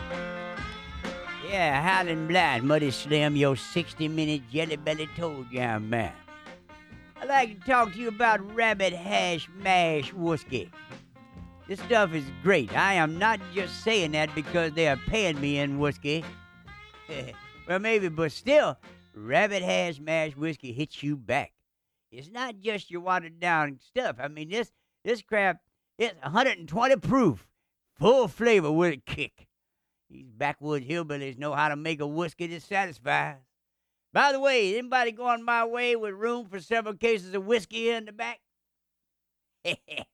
Yeah, Howlin' Blind, Muddy Slim, your 60-minute jelly belly toe jam man. I'd like to talk to you about rabbit hash mash whiskey. This stuff is great. I am not just saying that because they are paying me in whiskey. Well, maybe, but still, rabbit hash mash whiskey hits you back. It's not just your watered down stuff. I mean, this crap, it's 120 proof, full flavor with a kick. These backwoods hillbillies know how to make a whiskey that satisfies. By the way, anybody going my way with room for several cases of whiskey in the back?